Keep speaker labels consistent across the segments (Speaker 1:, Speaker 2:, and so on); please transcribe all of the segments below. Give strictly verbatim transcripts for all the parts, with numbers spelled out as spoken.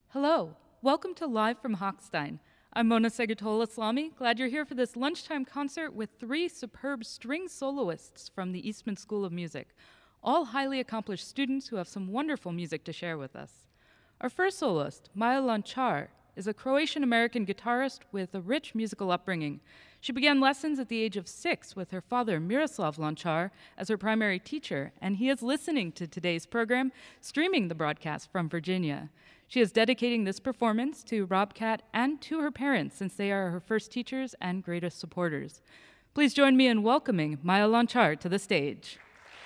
Speaker 1: Hello, welcome to Live from Hochstein. I'm Mona Segatola Islami. Glad you're here for this lunchtime concert with three superb string soloists from the Eastman School of Music, all highly accomplished students who have some wonderful music to share with us. Our first soloist, Maja Lončar, is a Croatian-American guitarist with a rich musical upbringing. She began lessons at the age of six with her father, Miroslav Lončar, as her primary teacher, and he is listening to today's program, streaming the broadcast from Virginia. She is dedicating this performance to Rob Cat and to her parents, since they are her first teachers and greatest supporters. Please join me in welcoming Maja Lončar to the stage.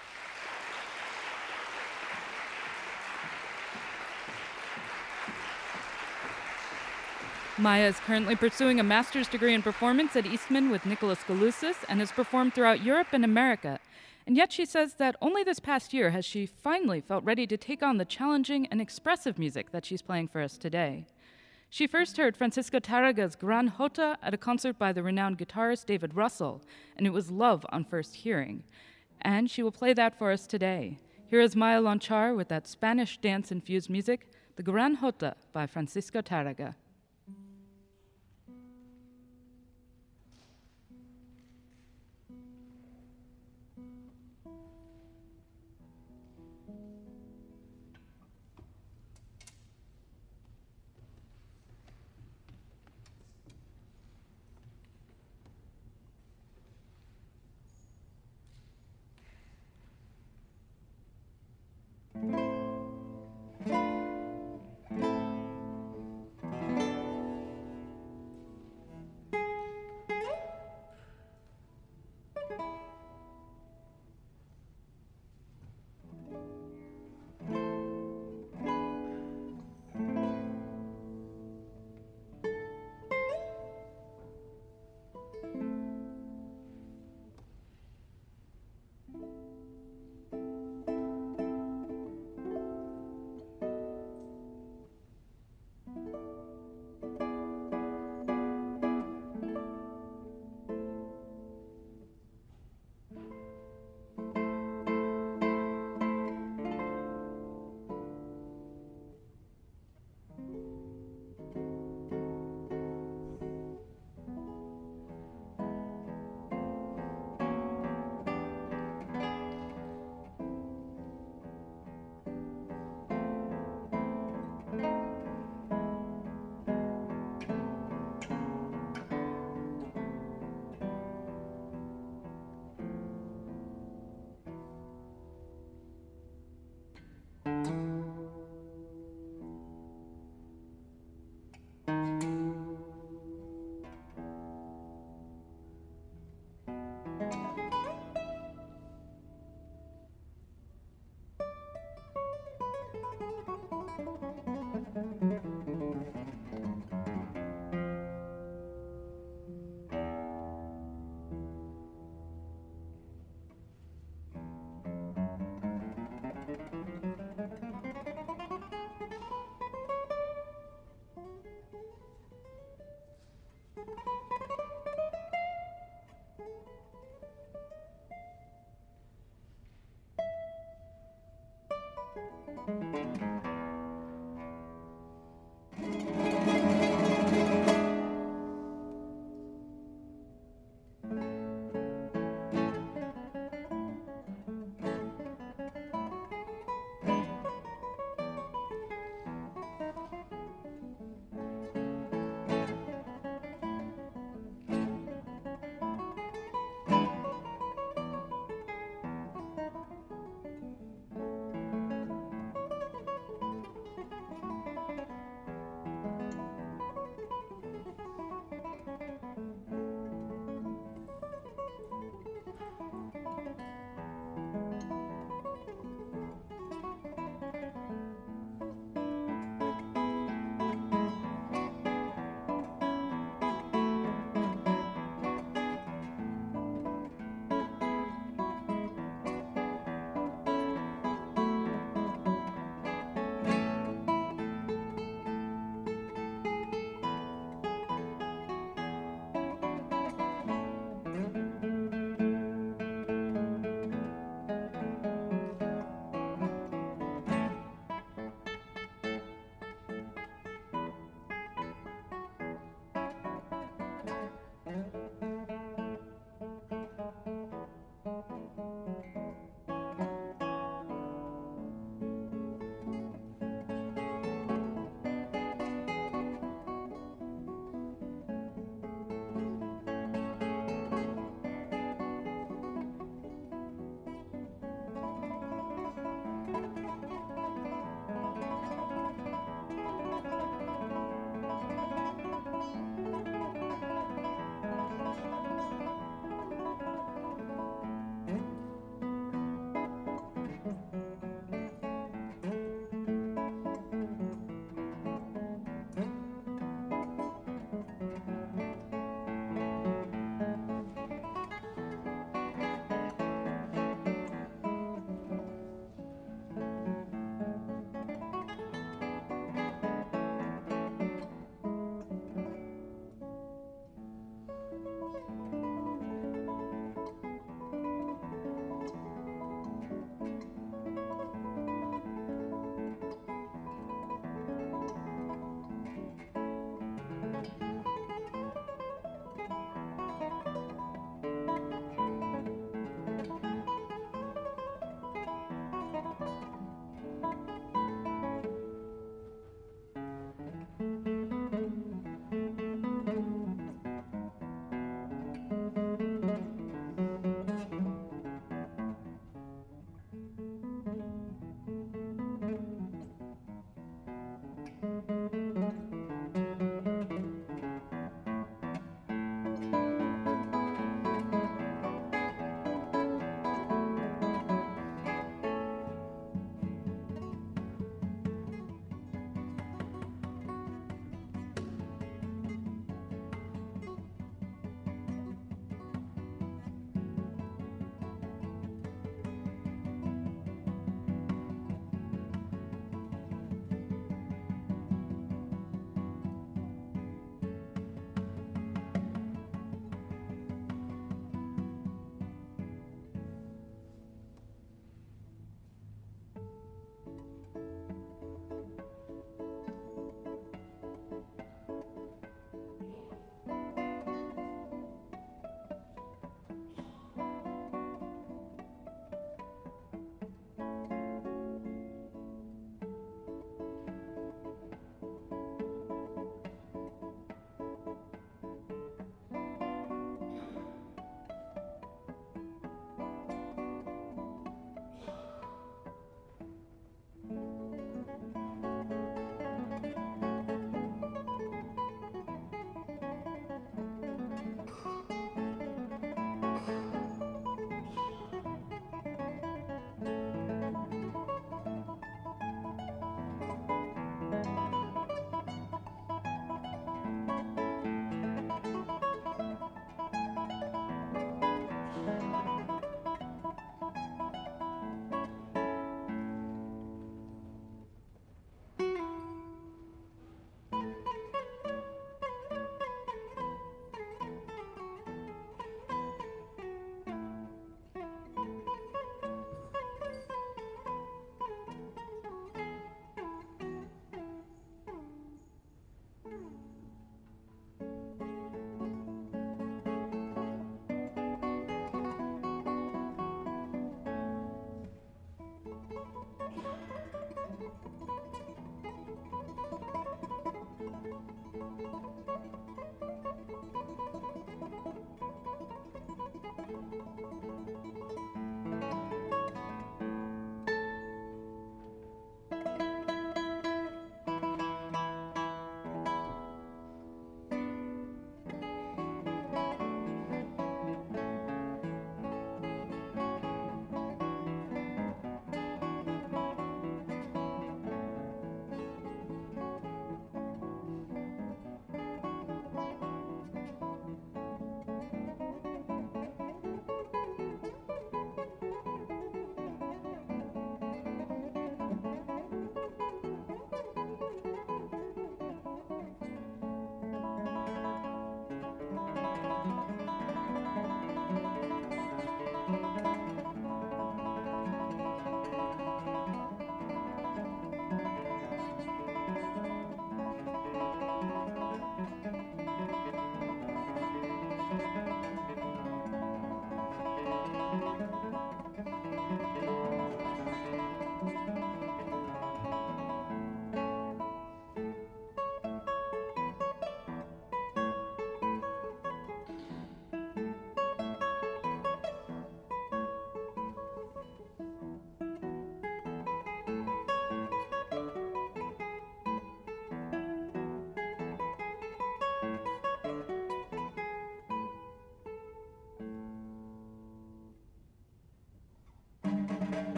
Speaker 1: Maja is currently pursuing a master's degree in performance at Eastman with Nicholas Galusis and has performed throughout Europe and America. And yet she says that only this past year has she finally felt ready to take on the challenging and expressive music that she's playing for us today. She first heard Francisco Tarraga's Gran Jota at a concert by the renowned guitarist David Russell, and it was love on first hearing. And she will play that for us today. Here is Maja Lončar with that Spanish dance-infused music, the Gran Jota by Francisco Tarraga.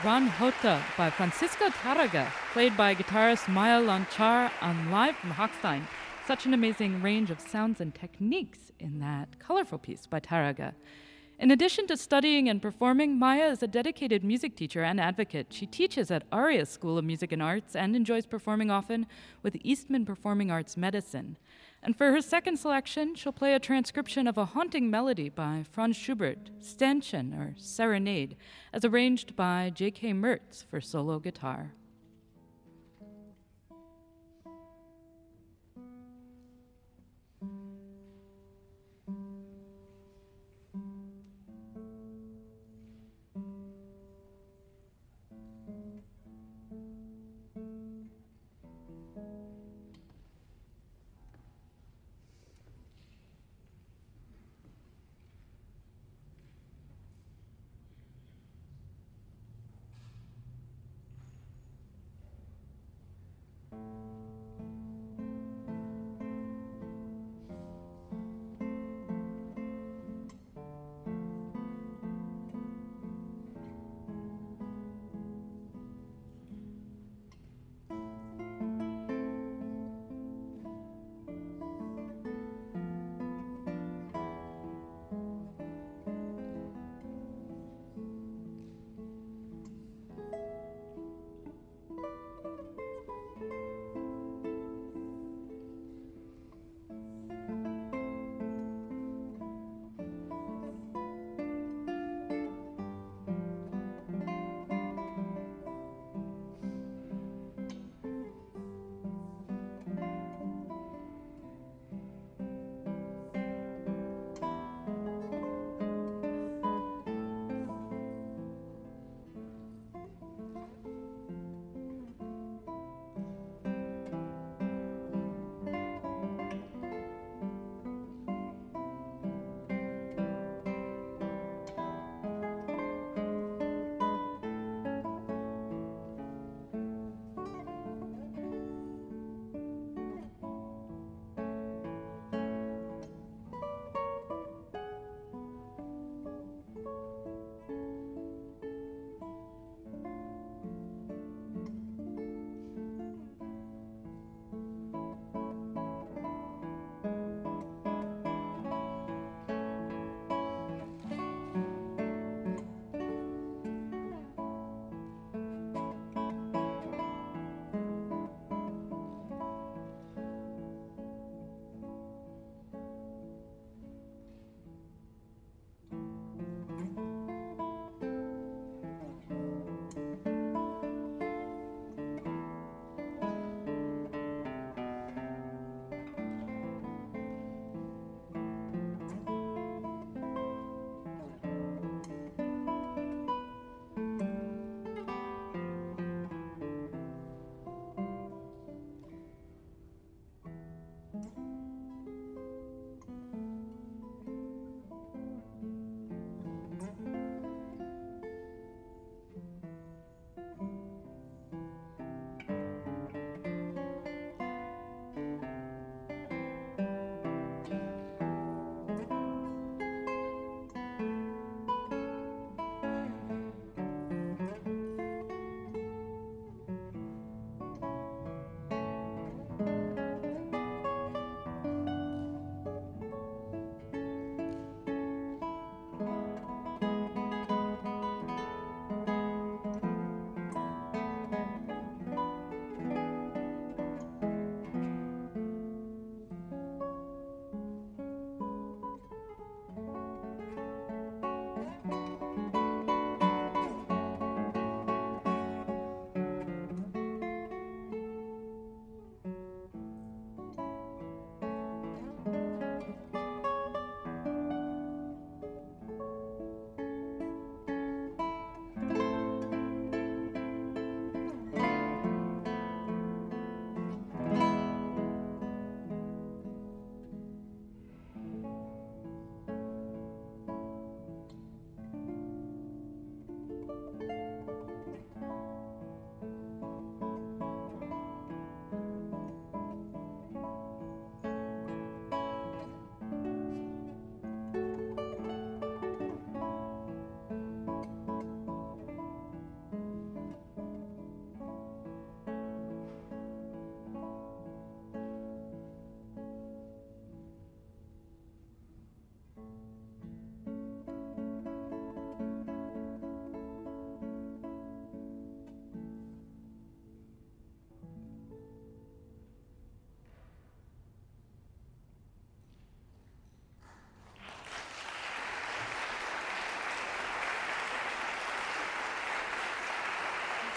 Speaker 1: Gran Jota by Francisco Tárrega, played by guitarist Maya Lanchar on Live from Hochstein. Such an amazing range of sounds and techniques in that colorful piece by Tárrega. In addition to studying and performing, Maya is a dedicated music teacher and advocate. She teaches at Arias School of Music and Arts and enjoys performing often with Eastman Performing Arts Medicine. And for her second selection, she'll play a transcription of a haunting melody by Franz Schubert, Ständchen, or Serenade, as arranged by J K Mertz for solo guitar.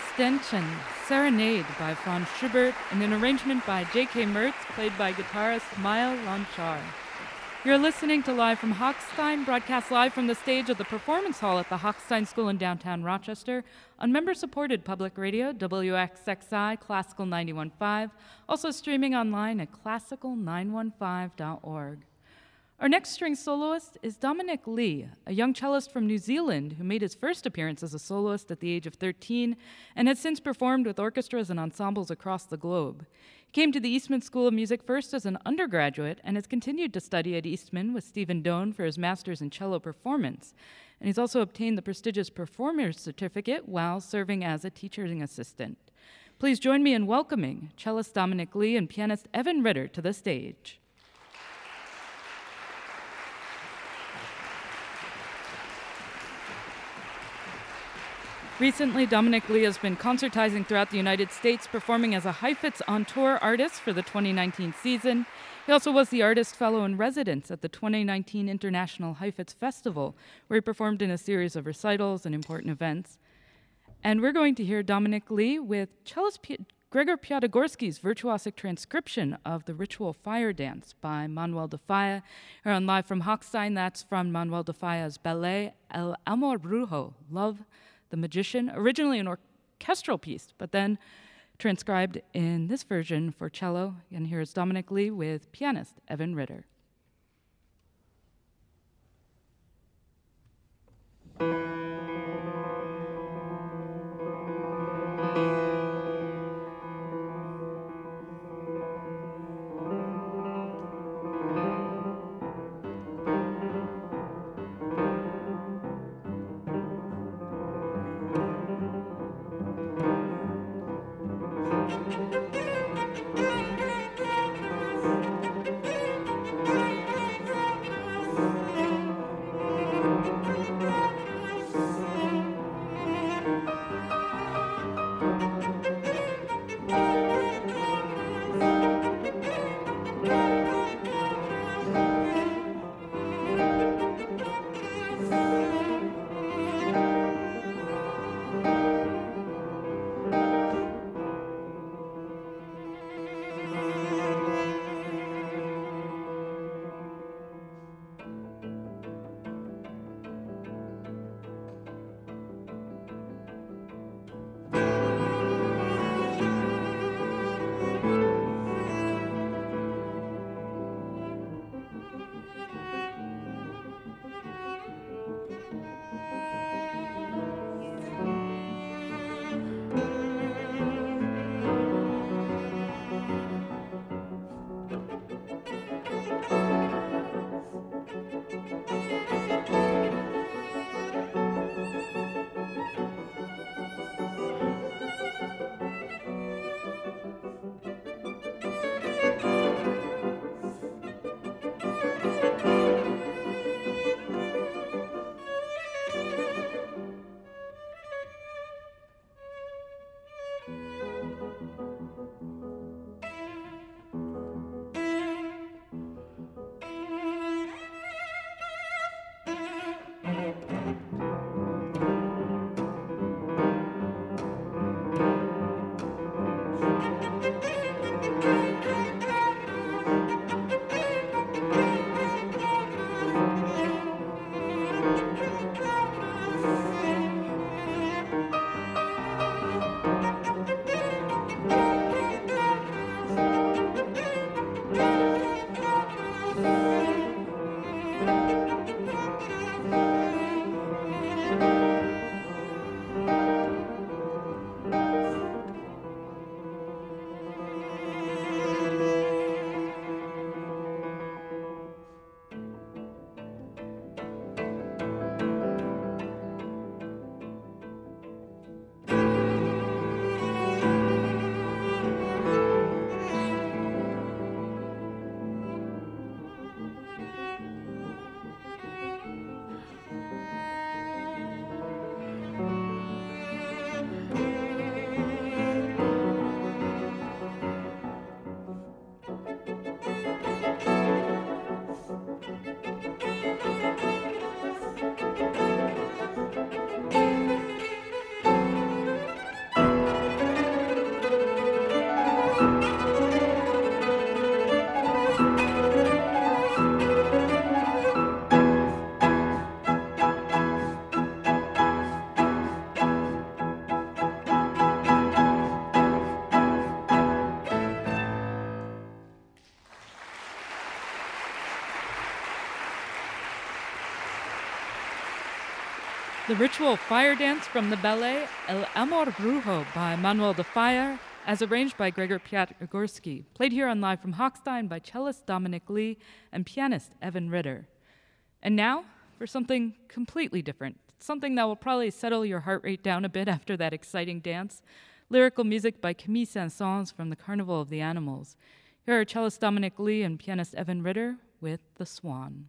Speaker 1: Extension, Serenade by Franz Schubert, and an arrangement by J K. Mertz, played by guitarist Maya Lanchar. You're listening to Live from Hochstein, broadcast live from the stage of the Performance Hall at the Hochstein School in downtown Rochester, on member-supported public radio, W X X I Classical ninety-one point five, also streaming online at classical nine one five dot org. Our next string soloist is Dominic Lee, a young cellist from New Zealand who made his first appearance as a soloist at the age of thirteen and has since performed with orchestras and ensembles across the globe. He came to the Eastman School of Music first as an undergraduate and has continued to study at Eastman with Stephen Doan for his master's in cello performance. And he's also obtained the prestigious Performer's Certificate while serving as a teaching assistant. Please join me in welcoming cellist Dominic Lee and pianist Evan Ritter to the stage. Recently, Dominic Lee has been concertizing throughout the United States, performing as a Heifetz on tour artist for the twenty nineteen season. He also was the artist fellow in residence at the twenty nineteen International Heifetz Festival, where he performed in a series of recitals and important events. And we're going to hear Dominic Lee with cellist P- Gregor Piatigorsky's virtuosic transcription of the ritual fire dance by Manuel de Falla. Here on Live from Hochstein, that's from Manuel de Falla's ballet El Amor Brujo, Love the Magician, originally an orchestral piece, but then transcribed in this version for cello. And here's Dominic Lee with pianist Evan Ritter. The ritual fire dance from the ballet El Amor Brujo by Manuel de Falla, as arranged by Gregor Piotr-Igorsky, played here on Live from Hochstein by cellist Dominic Lee and pianist Evan Ritter. And now, for something completely different, something that will probably settle your heart rate down a bit after that exciting dance, lyrical music by Camille Saint-Saëns from the Carnival of the Animals. Here are cellist Dominic Lee and pianist Evan Ritter with The Swan.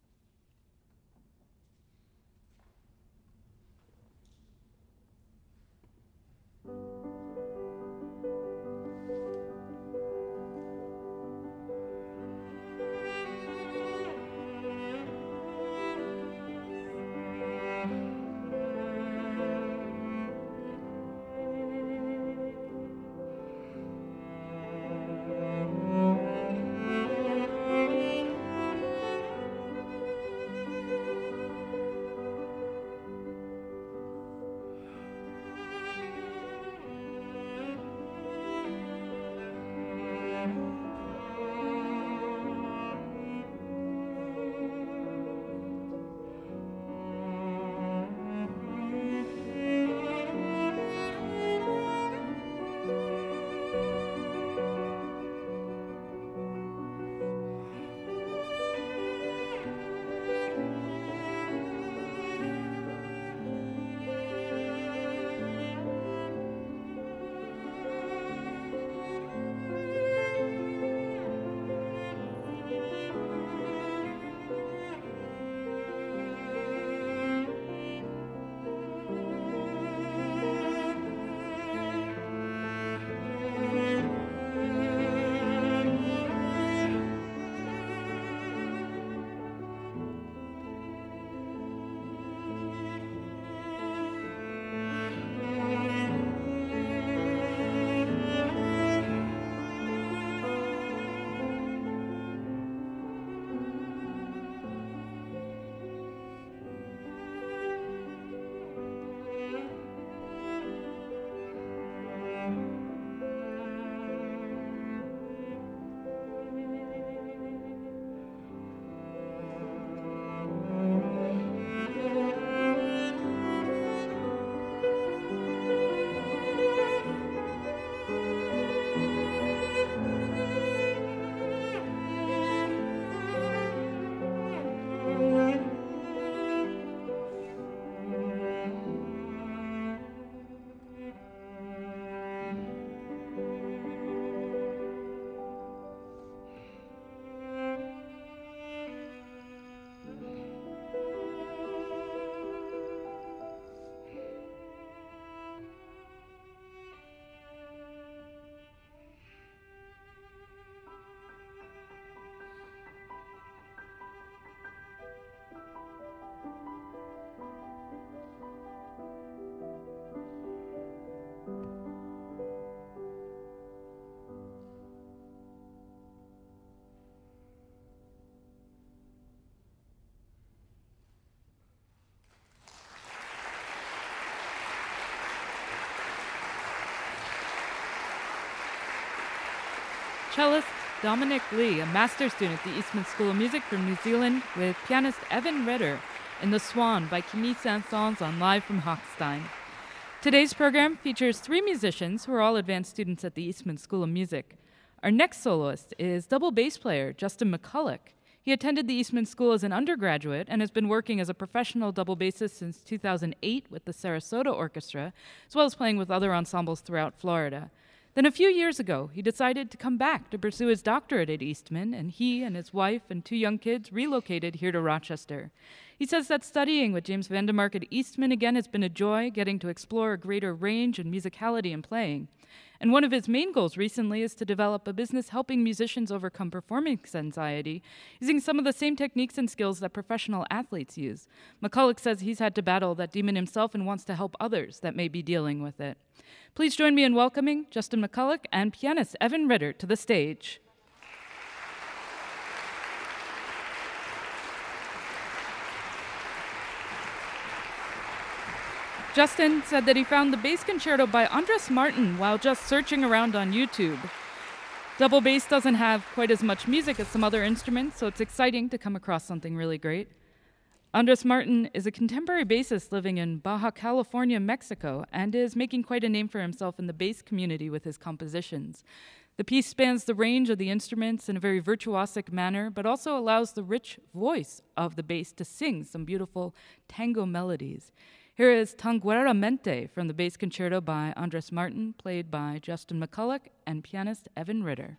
Speaker 1: Cellist Dominic Lee, a master's student at the Eastman School of Music from New Zealand, with pianist Evan Ritter in The Swan by Camille Saint-Saëns on Live from Hochstein. Today's program features three musicians who are all advanced students at the Eastman School of Music. Our next soloist is double bass player Justin McCulloch. He attended the Eastman School as an undergraduate and has been working as a professional double bassist since two thousand eight with the Sarasota Orchestra, as well as playing with other ensembles throughout Florida. Then a few years ago, he decided to come back to pursue his doctorate at Eastman, and he and his wife and two young kids relocated here to Rochester. He says that studying with James Vandermark at Eastman again has been a joy, getting to explore a greater range and musicality in playing. And one of his main goals recently is to develop a business helping musicians overcome performance anxiety, using some of the same techniques and skills that professional athletes use. McCulloch says he's had to battle that demon himself and wants to help others that may be dealing with it. Please join me in welcoming Justin McCulloch and pianist Evan Ritter to the stage. Justin said that he found the bass concerto by Andres Martin while just searching around on YouTube. Double bass doesn't have quite as much music as some other instruments, so it's exciting to come across something really great. Andres Martin is a contemporary bassist living in Baja California, Mexico, and is making quite a name for himself in the bass community with his compositions. The piece spans the range of the instruments in a very virtuosic manner, but also allows the rich voice of the bass to sing some beautiful tango melodies. Here is Tangueramente from the bass concerto by Andres Martin, played by Justin McCulloch and pianist Evan Ritter.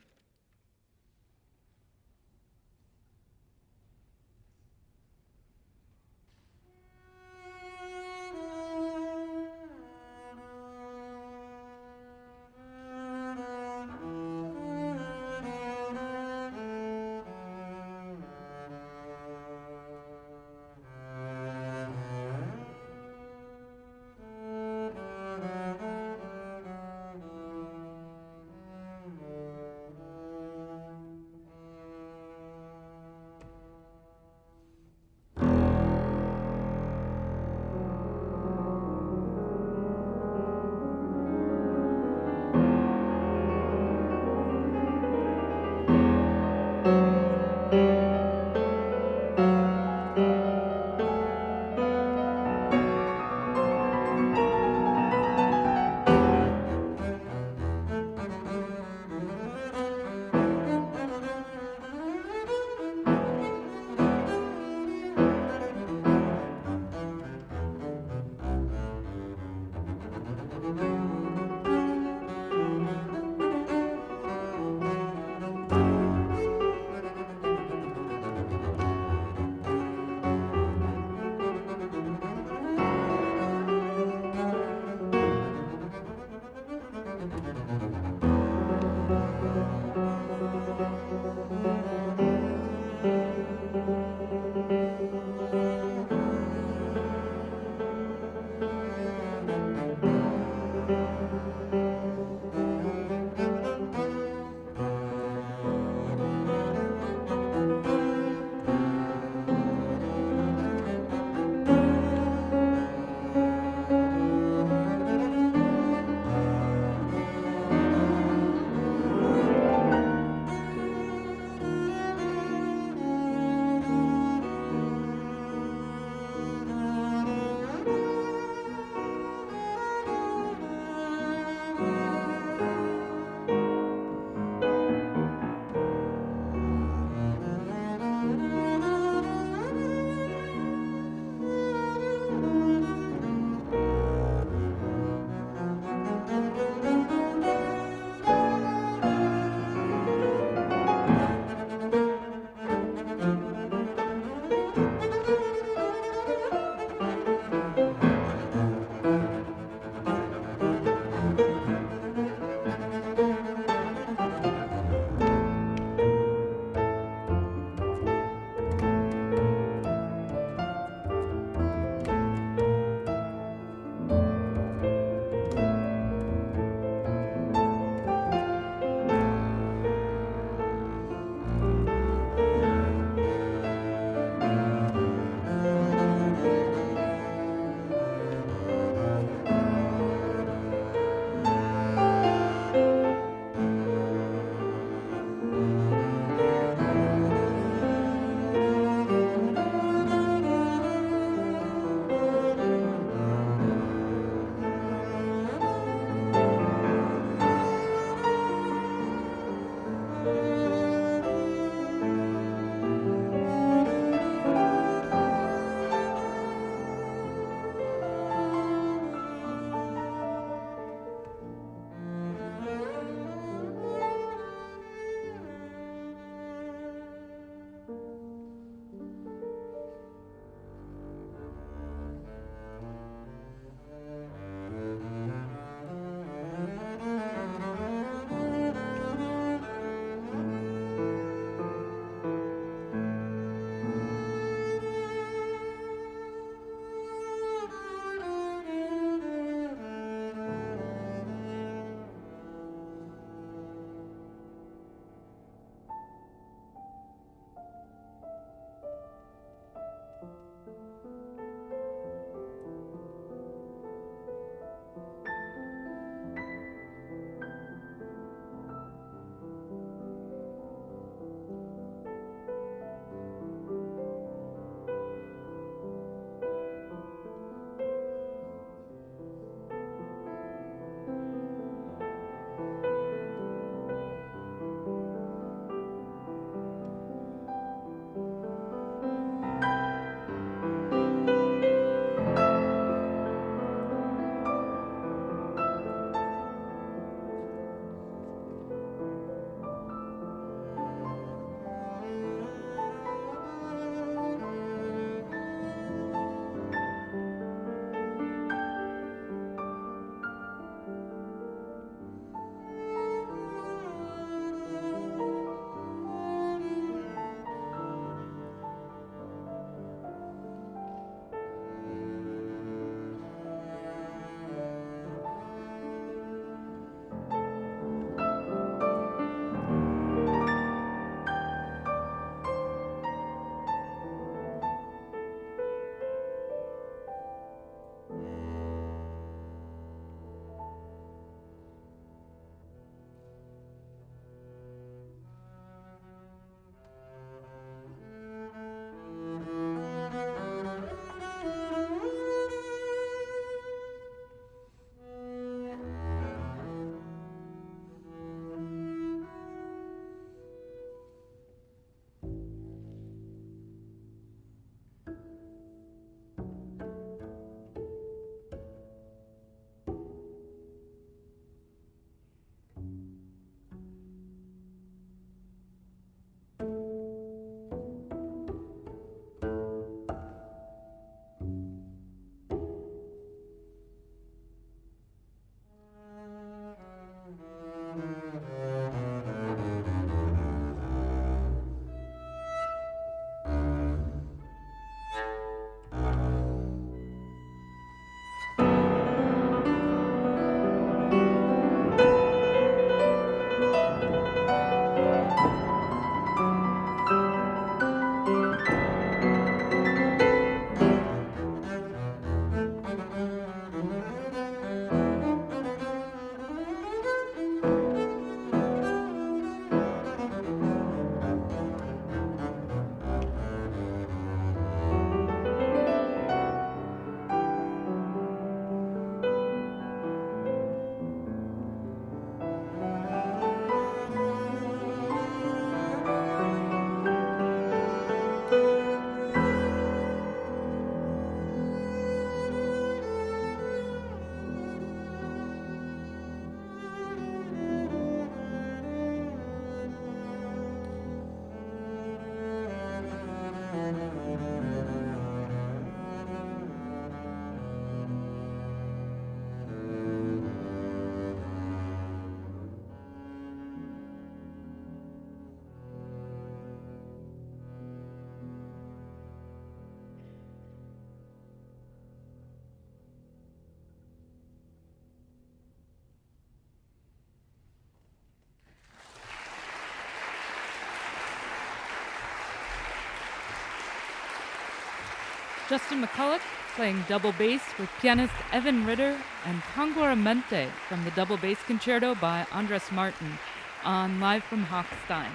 Speaker 1: Justin McCulloch playing double bass with pianist Evan Ritter and Tanguoramente from the Double Bass Concerto by Andres Martin on Live from Hochstein.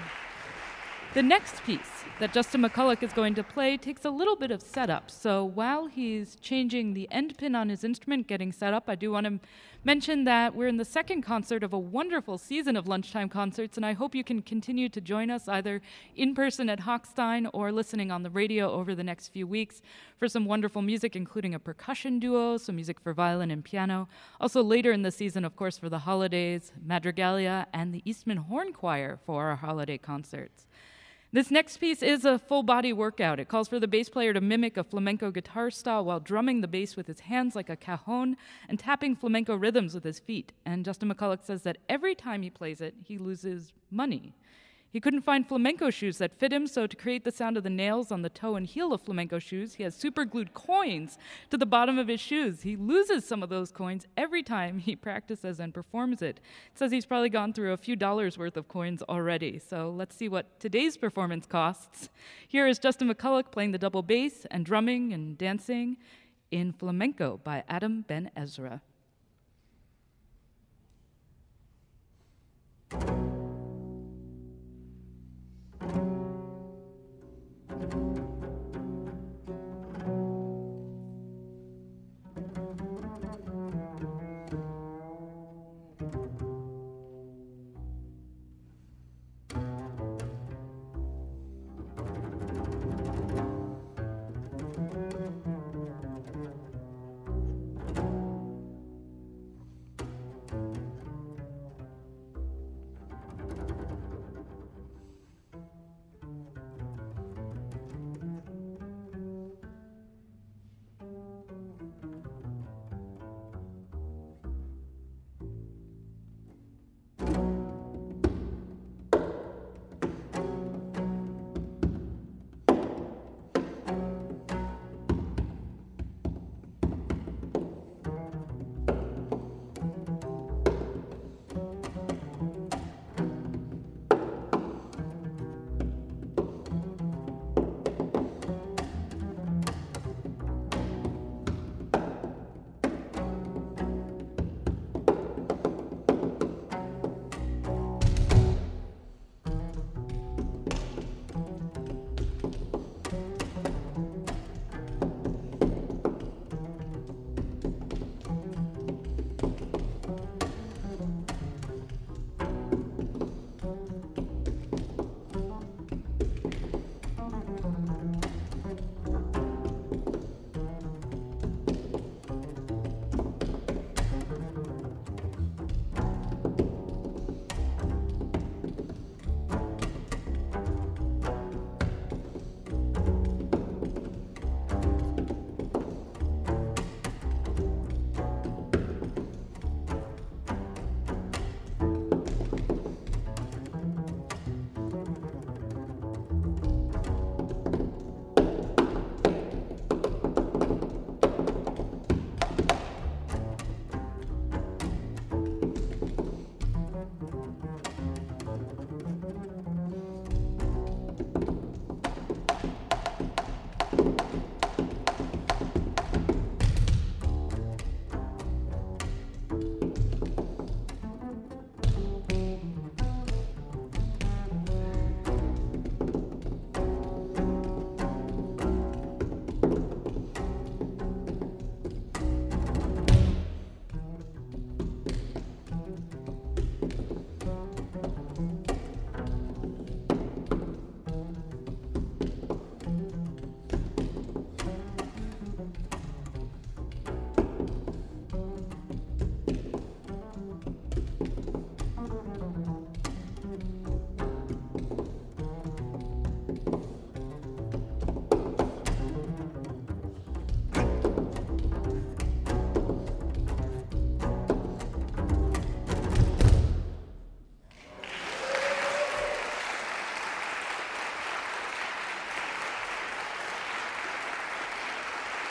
Speaker 1: The next piece that Justin McCulloch is going to play takes a little bit of setup. So while he's changing the end pin on his instrument, getting set up, I do want to mention that we're in the second concert of a wonderful season of lunchtime concerts, and I hope you can continue to join us either in person at Hochstein or listening on the radio over the next few weeks for some wonderful music, including a percussion duo, some music for violin and piano. Also later in the season, of course, for the holidays, Madrigalia and the Eastman Horn Choir for our holiday concerts. This next piece is a full-body workout. It calls for the bass player to mimic a flamenco guitar style while drumming the bass with his hands like a cajon and tapping flamenco rhythms with his feet. And Justin McCulloch says that every time he plays it, he loses money. He couldn't find flamenco shoes that fit him, so to create the sound of the nails on the toe and heel of flamenco shoes, he has superglued coins to the bottom of his shoes. He loses some of those coins every time he practices and performs it. It says he's probably gone through a few dollars worth of coins already, so let's see what today's performance costs. Here is Justin McCulloch playing the double bass and drumming and dancing in Flamenco by Adam Ben Ezra.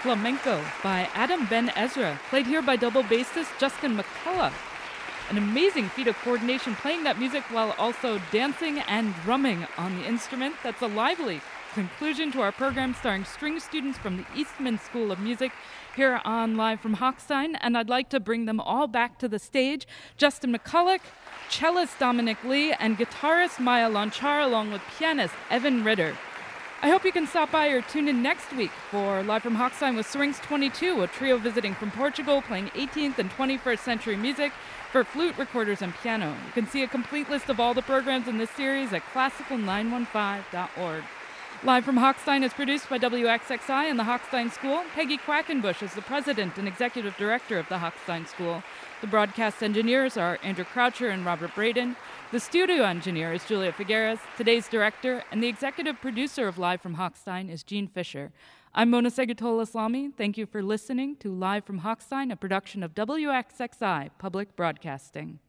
Speaker 1: Flamenco by Adam Ben Ezra, played here by double bassist Justin McCullough. An amazing feat of coordination, playing that music while also dancing and drumming on the instrument. That's a lively conclusion to our program starring string students from the Eastman School of Music here on Live from Hochstein, and I'd like to bring them all back to the stage. Justin McCullough, cellist Dominic Lee, and guitarist Maya Lonchar, along with pianist Evan Ritter. I hope you can stop by or tune in next week for Live from Hochstein with Syrinx twenty-two, a trio visiting from Portugal playing eighteenth and twenty-first century music for flute, recorders, and piano. You can see a complete list of all the programs in this series at classical nine one five dot org. Live from Hochstein is produced by W X X I and the Hochstein School. Peggy Quackenbush is the president and executive director of the Hochstein School. The broadcast engineers are Andrew Croucher and Robert Braden. The studio engineer is Julia Figueres. Today's director and the executive producer of Live from Hochstein is Gene Fisher. I'm Mona Segatola-Islami. Thank you for listening to Live from Hochstein, a production of W X X I Public Broadcasting.